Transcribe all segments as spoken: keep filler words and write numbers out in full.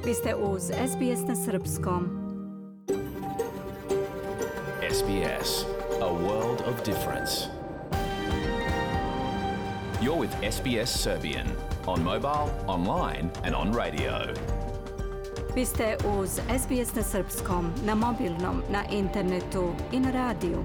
Vi ste uz S B S na srpskom. S B S, a world of difference. You're with S B S Serbian on mobile, online and on radio. Vi ste uz S B S na srpskom, na mobilnom, na internetu i na radiju.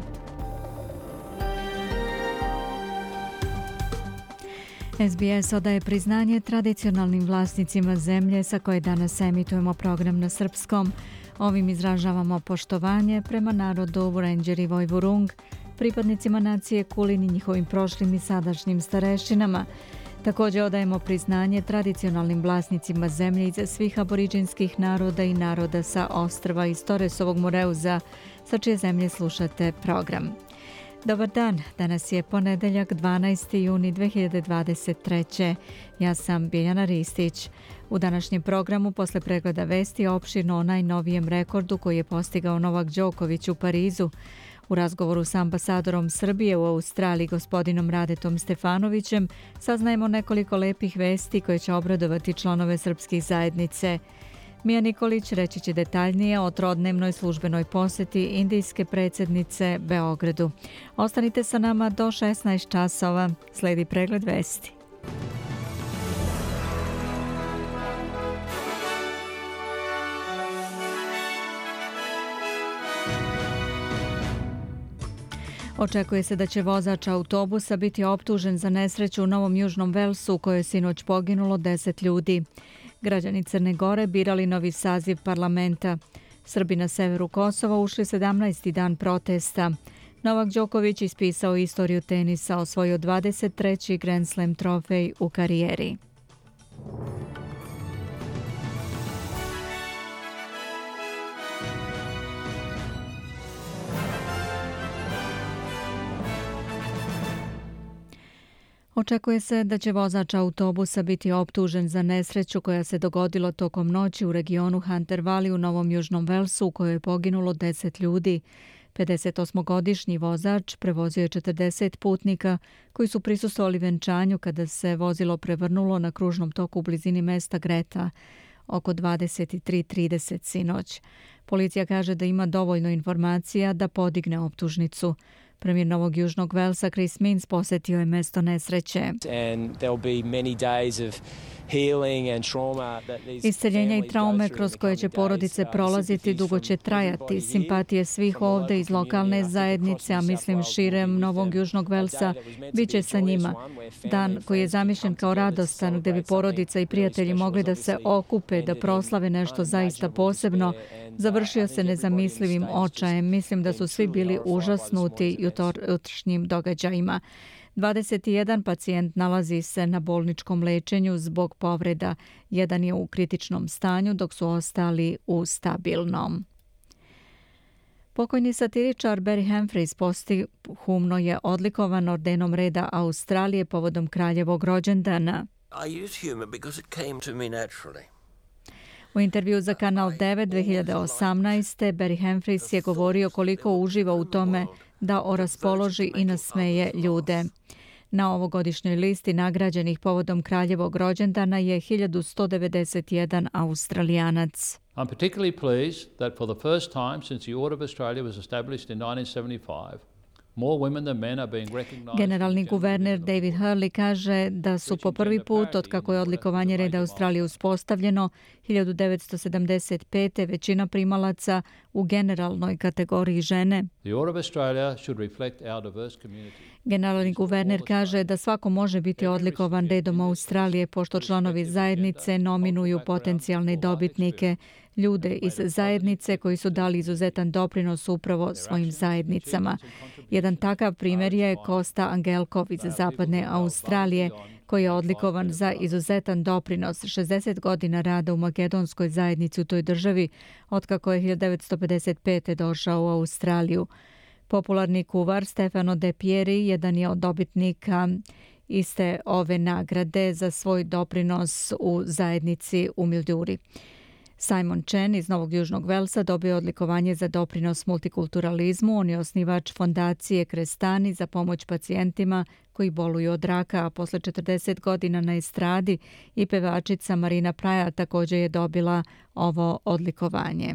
S B S odaje priznanje tradicionalnim vlasnicima zemlje sa koje danas emitujemo program na srpskom. Ovim izražavamo poštovanje prema narodu Vurenđeri Vojvurung, pripadnicima nacije Kulin i njihovim prošlim i sadašnjim starešinama. Također odajemo priznanje tradicionalnim vlasnicima zemlje iz svih aboriđinskih naroda i naroda sa ostrva iz Toresovog Moreuza, sa čije zemlje slušate program. Dobar dan, danas je ponedeljak dvanaesti juni dve hiljade dvadeset treće. Ja sam Biljana Ristić. U današnjem programu posle pregleda vesti opširno o najnovijem rekordu koji je postigao Novak Đoković u Parizu. U razgovoru s ambasadorom Srbije u Australiji gospodinom Radetom Stefanovićem saznajemo nekoliko lepih vesti koje će obradovati članove srpskih zajednice. Mija Nikolić reći će detaljnije o trodnevnoj službenoj poseti indijske predsjednice Beogradu. Ostanite sa nama do šesnaest časova. Sledi pregled vesti. Očekuje se da će vozač autobusa biti optužen za nesreću u Novom Južnom Velsu u kojoj je sinoć poginulo deset ljudi. Građani Crne Gore birali novi saziv parlamenta. Srbi na severu Kosova ušli sedamnaesti dan protesta. Novak Đoković ispisao istoriju tenisa, osvojio dvadeset treći Grand Slam trofej u karijeri. Očekuje se da će vozač autobusa biti optužen za nesreću koja se dogodila tokom noći u regionu Hunter Valley u Novom Južnom Velsu u kojoj je poginulo deset ljudi. pedesetosmogodišnji vozač prevozio je četrdeset putnika koji su prisustvovali venčanju kada se vozilo prevrnulo na kružnom toku u blizini mesta Greta oko dvadeset tri trideset sinoć. Policija kaže da ima dovoljno informacija da podigne optužnicu. Premijer Novog Južnog Velsa Chris Minns posjetio je mesto nesreće. Isceljenja i traume kroz koje će porodice prolaziti dugo će trajati. Simpatije svih ovde iz lokalne zajednice, a mislim širem Novog Južnog Velsa, bit će sa njima. Dan koji je zamišljen kao radostan, gde bi porodica i prijatelji mogli da se okupe, da proslave nešto zaista posebno, završio se nezamislivim očajem. Mislim da su svi bili užasnuti jutrošnjim događajima. dvadeset jedan pacijent nalazi se na bolničkom lečenju zbog povreda. Jedan je u kritičnom stanju, dok su ostali u stabilnom. Pokojni satiričar Barry Humphries posthumno je odlikovan ordenom reda Australije povodom kraljevog rođendana. I use humor because it came to me naturally. U intervju za Kanal devet dve hiljade osamnaeste. Barry Humphries je govorio koliko uživa u tome da oraspoloži i nasmeje ljude. Na ovogodišnjoj listi nagrađenih povodom kraljevog rođendana je hiljadu sto devedeset jedan Australijanac. I'm particularly pleased that for the first time since the Order of Australia was established in nineteen seventy-five, more women than men are being recognized. Generalni guverner David Hurley kaže da su po prvi put od kako je odlikovanje reda Australije uspostavljeno hiljadu devetsto sedamdeset pete. većina primalaca u generalnoj kategoriji žene. The Order of Australia should reflect our diverse community. Generalni guverner kaže da svako može biti odlikovan redom Australije pošto članovi zajednice nominuju potencijalne dobitnike, ljude iz zajednice koji su dali izuzetan doprinos upravo svojim zajednicama. Jedan takav primjer je Kosta Angelkov iz zapadne Australije, koji je odlikovan za izuzetan doprinos šezdeset godina rada u makedonskoj zajednici u toj državi, otkako je hiljadu devetsto pedeset pete. došao u Australiju. Popularni kuvar Stefano De Pieri jedan je od dobitnika iste ove nagrade za svoj doprinos u zajednici u Milduri. Simon Chen iz Novog Južnog Velsa dobio odlikovanje za doprinos multikulturalizmu. On je osnivač fondacije Krestani za pomoć pacijentima koji boluju od raka, a posle četrdeset godina na estradi i pevačica Marina Praja također je dobila ovo odlikovanje.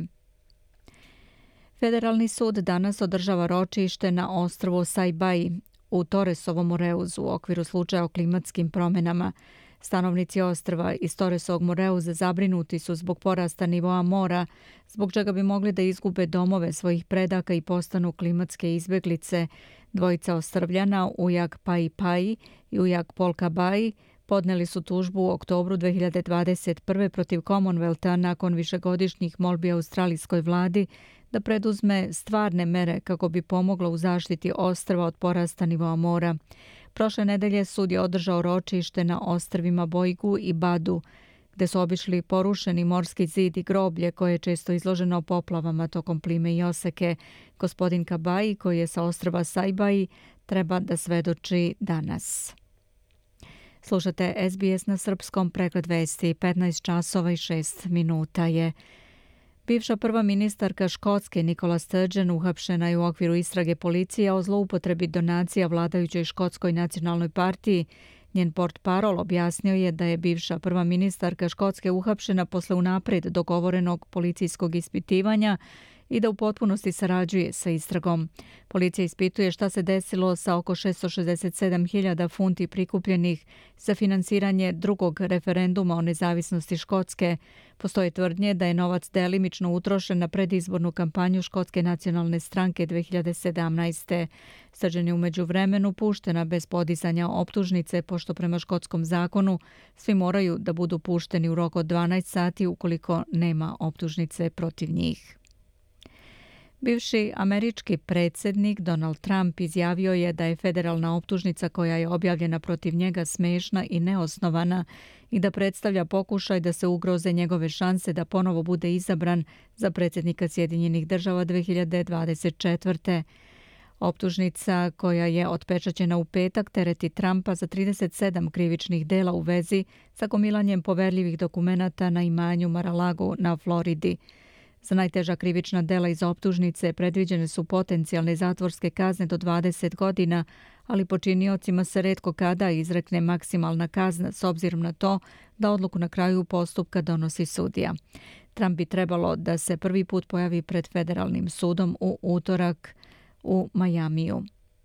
Federalni sud danas održava ročište na ostrvu Saibai u Torresovom Moreuzu u okviru slučaja o klimatskim promjenama. Stanovnici ostrva iz Torresovog Moreuza zabrinuti su zbog porasta nivoa mora, zbog čega bi mogli da izgube domove svojih predaka i postanu klimatske izbjeglice. Dvojica ostrvljana, ujak Pai Pai i ujak Polka Bai, podneli su tužbu u oktobru dve hiljade dvadeset prve protiv Commonwealtha nakon višegodišnjih molbi australijskoj vladi da preduzme stvarne mere kako bi pomoglo u zaštiti ostrva od porasta nivoa mora. Prošle nedelje sud je održao ročište na ostrvima Boigu i Badu, gde su obišli porušeni morski zid i groblje koje je često izloženo poplavama tokom plime i oseke. Gospodin Kabai, koji je sa ostrva Saibai, treba da svedoči danas. Slušate S B S na srpskom, pregled vesti, petnaest časova i šest minuta je. Bivša prva ministarka Škotske Nicola Sturgeon uhapšena je u okviru istrage policije o zloupotrebi donacija vladajućoj Škotskoj nacionalnoj partiji. Njen portparol objasnio je da je bivša prva ministarka Škotske uhapšena posle unapred dogovorenog policijskog ispitivanja i da u potpunosti sarađuje sa istragom. Policija ispituje šta se desilo sa oko šesto šezdeset sedam hiljada funti prikupljenih za finansiranje drugog referenduma o nezavisnosti Škotske. Postoje tvrdnje da je novac delimično utrošen na predizbornu kampanju Škotske nacionalne stranke dve hiljade sedamnaeste. Sturgeon je u međuvremenu puštena bez podizanja optužnice, pošto prema škotskom zakonu svi moraju da budu pušteni u roku od dvanaest sati ukoliko nema optužnice protiv njih. Bivši američki predsjednik Donald Trump izjavio je da je federalna optužnica koja je objavljena protiv njega smešna i neosnovana i da predstavlja pokušaj da se ugroze njegove šanse da ponovo bude izabran za predsjednika Sjedinjenih država dve hiljade dvadeset četvrte. Optužnica koja je otpečaćena u petak tereti Trumpa za trideset sedam krivičnih dela u vezi sa gomilanjem poverljivih dokumenata na imanju Mar-a-Lago na Floridi. Za najteža krivična dela iz optužnice predviđene su potencijalne zatvorske kazne do dvadeset godina, ali počiniocima se retko kada izrekne maksimalna kazna s obzirom na to da odluku na kraju postupka donosi sudija. Trump bi trebalo da se prvi put pojavi pred federalnim sudom u utorak u Majamiju.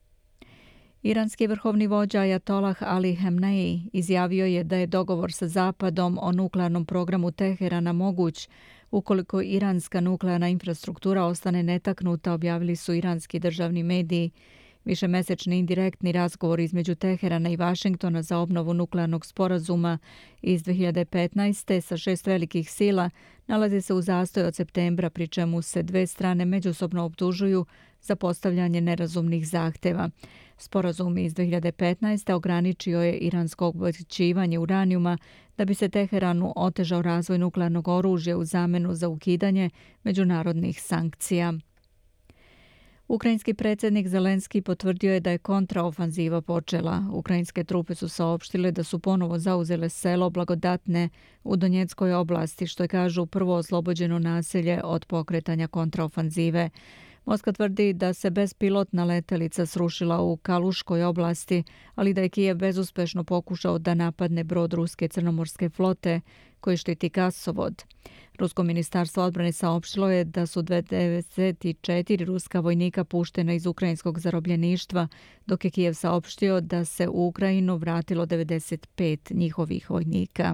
Iranski vrhovni vođa Ajatolah Ali Hamenei izjavio je da je dogovor sa Zapadom o nuklearnom programu Teherana moguć ukoliko iranska nuklearna infrastruktura ostane netaknuta, objavili su iranski državni mediji. Višemesečni indirektni razgovor između Teherana i Vašingtona za obnovu nuklearnog sporazuma iz dve hiljade petnaeste sa šest velikih sila nalazi se u zastoju od septembra, pri čemu se dve strane međusobno optužuju za postavljanje nerazumnih zahteva. Sporazum iz dve hiljade petnaeste ograničio je iransko obogaćivanje uranijuma da bi se Teheranu otežao razvoj nuklearnog oružja u zamenu za ukidanje međunarodnih sankcija. Ukrajinski predsjednik Zelenski potvrdio je da je kontraofanziva počela. Ukrajinske trupe su saopštile da su ponovo zauzele selo Blagodatne u Donjeckoj oblasti, što je, kažu, prvo oslobođeno naselje od pokretanja kontraofanzive. Moskva tvrdi da se bespilotna letelica srušila u Kaluškoj oblasti, ali da je Kijev bezuspešno pokušao da napadne brod ruske crnomorske flote koji štiti gasovod. Rusko ministarstvo odbrane saopštilo je da su devedeset četiri ruska vojnika puštena iz ukrajinskog zarobljeništva, dok je Kijev saopštio da se u Ukrajinu vratilo devedeset pet njihovih vojnika.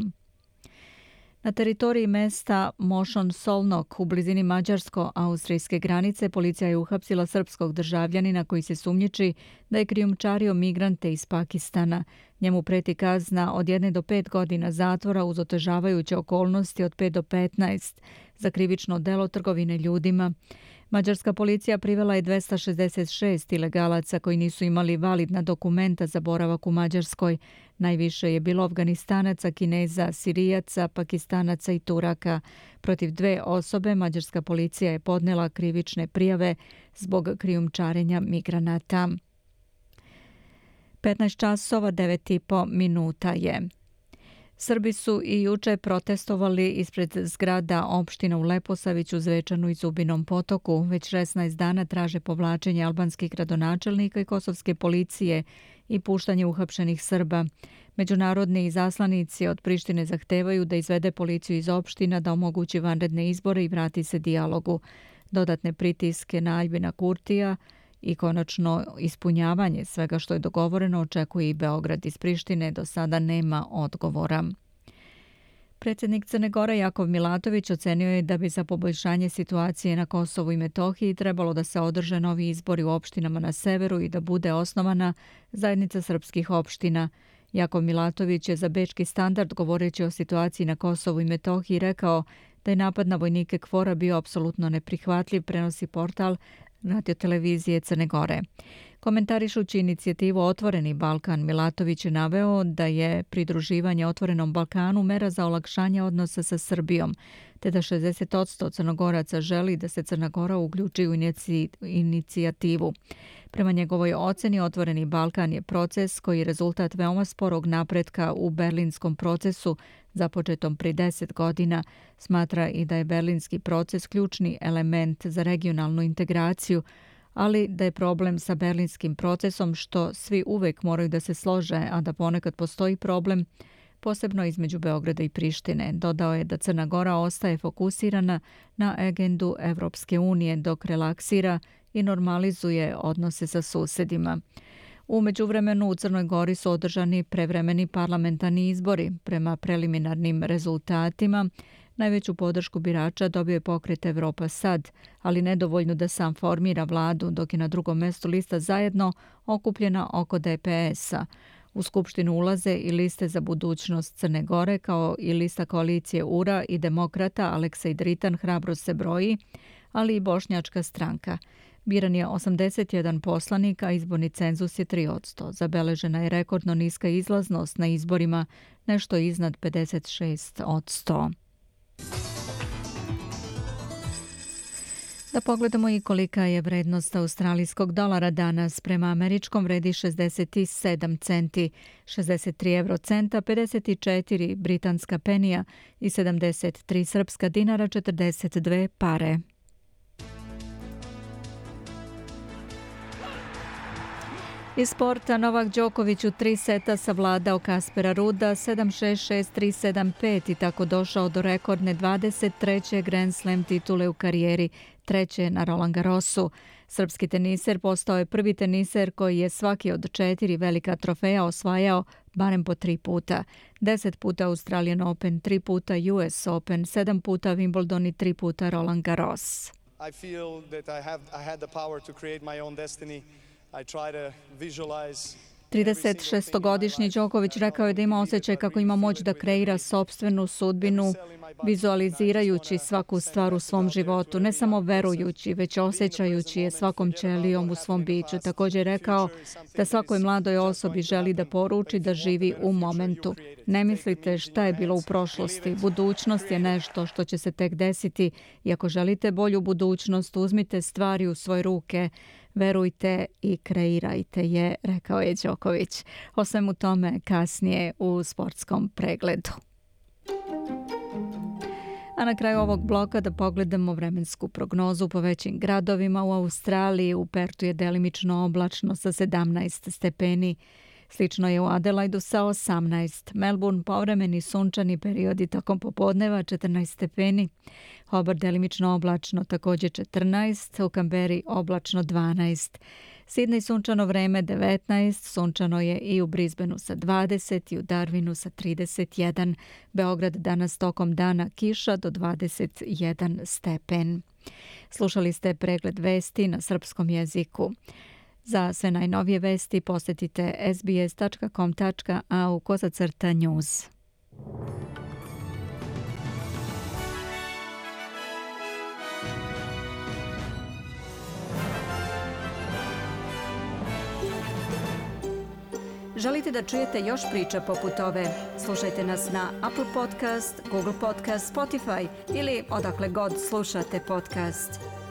Na teritoriji mesta Mošon Solnok u blizini mađarsko-austrijske granice policija je uhapsila srpskog državljanina koji se sumnjiči da je krijumčario migrante iz Pakistana. Njemu preti kazna od jedne do pet godina zatvora uz otežavajuće okolnosti od pet do petnaest za krivično delo trgovine ljudima. Mađarska policija privela je dvesta šezdeset šest ilegalaca koji nisu imali validna dokumenta za boravak u Mađarskoj. Najviše je bilo Afganistanaca, Kineza, Sirijaca, Pakistanaca i Turaka. Protiv dve osobe mađarska policija je podnela krivične prijave zbog krijumčarenja migranata. petnaest časova devet i po minuta je. Srbi su i juče protestovali ispred zgrada opština u Leposaviću, Zvečanu i Zubinom Potoku. Već šesnaest dana traže povlačenje albanskih gradonačelnika i kosovske policije i puštanje uhapšenih Srba. Međunarodni izaslanici od Prištine zahtevaju da izvede policiju iz opština, da omogući vanredne izbore i vrati se dijalogu. Dodatne pritiske na Aljbina Kurtija i konačno ispunjavanje svega što je dogovoreno očekuje i Beograd. Iz Prištine do sada nema odgovora. Predsjednik Crne Gore Jakov Milatović ocenio je da bi za poboljšanje situacije na Kosovu i Metohiji trebalo da se održe novi izbori u opštinama na severu i da bude osnovana zajednica srpskih opština. Jakov Milatović je za Bečki standard, govoreći o situaciji na Kosovu i Metohiji, rekao da je napad na vojnike KFOR-a bio apsolutno neprihvatljiv, prenosi portal radiotelevizije Crne Gore. Komentarišući inicijativu Otvoreni Balkan, Milatović je naveo da je pridruživanje Otvorenom Balkanu mera za olakšanje odnosa sa Srbijom, te da šezdeset posto Crnogoraca želi da se Crna Gora uključi u inicijativu. Prema njegovoj oceni, Otvoreni Balkan je proces koji je rezultat veoma sporog napretka u berlinskom procesu započetom prije deset godina. Smatra i da je berlinski proces ključni element za regionalnu integraciju, ali da je problem sa berlinskim procesom što svi uvek moraju da se slože, a da ponekad postoji problem, posebno između Beograda i Prištine. Dodao je da Crna Gora ostaje fokusirana na agendu Evropske unije dok relaksira i normalizuje odnose sa susedima. U međuvremenu u Crnoj Gori su održani prevremeni parlamentarni izbori. Prema preliminarnim rezultatima, najveću podršku birača dobio je pokret Evropa Sad, ali nedovoljno da sam formira vladu, dok je na drugom mestu lista Zajedno okupljena oko D P S-a. U Skupštinu ulaze i liste za budućnost Crne Gore, kao i lista koalicije U R A i demokrata Aleksej Dritan hrabro se broji, ali i Bošnjačka stranka. Biran je osamdeset jedan poslanik, a izborni cenzus je tri posto. Zabeležena je rekordno niska izlaznost na izborima, nešto iznad pedeset šest posto. Da pogledamo i kolika je vrednost australijskog dolara danas. Prema američkom vredi šezdeset sedam centi, šezdeset tri evrocenta, pedeset četiri britanska penija i sedamdeset tri srpska dinara, četrdeset dve pare. Iz sporta, Novak Đoković u tri seta savladao Kaspera Ruda sedam šest šest tri sedam pet i tako došao do rekordne dvadeset treće Grand Slam titule u karijeri, treće na Roland Garrosu. Srpski teniser postao je prvi teniser koji je svaki od četiri velika trofeja osvajao barem po tri puta. Deset puta Australian Open, tri puta U S Open, sedam puta Wimbledon i tri puta Roland Garros. I feel that I have I had the power to create my own destiny. I try to visualize trideset šestogodišnji Đoković rekao je da ima osjećaj kako ima moć da kreira sopstvenu sudbinu, vizualizirajući svaku stvar u svom životu, ne samo verujući, već osjećajući je svakom ćelijom u svom biću. Također je rekao da svakoj mladoj osobi želi da poruči da živi u momentu. Ne mislite šta je bilo u prošlosti. Budućnost je nešto što će se tek desiti i ako želite bolju budućnost, uzmite stvari u svoje ruke, verujte i kreirajte je, rekao je Đoković. O svemu tome kasnije u sportskom pregledu. A na kraju ovog bloka da pogledamo vremensku prognozu po većim gradovima. U Australiji u Pertu je delimično oblačno sa sedamnaest stepeni. Slično je u Adelaidu sa osamnaest. Melbourne povremeni sunčani periodi tokom popodneva četrnaest stepeni. Hobart delimično oblačno također četrnaest. U Kamberi oblačno dvanaest. Sidney sunčano vreme devetnaest. Sunčano je i u Brisbaneu sa dvadeset i u Darwinu sa trideset jedan. Beograd danas tokom dana kiša do dvadeset jedan stepen. Slušali ste pregled vesti na srpskom jeziku. Za sve najnovije vesti posjetite s b s dot com dot a u kozacrta news. Želite da čujete još priča poput ove? Slušajte nas na Apple Podcast, Google Podcast, Spotify ili odakle god slušate podcast.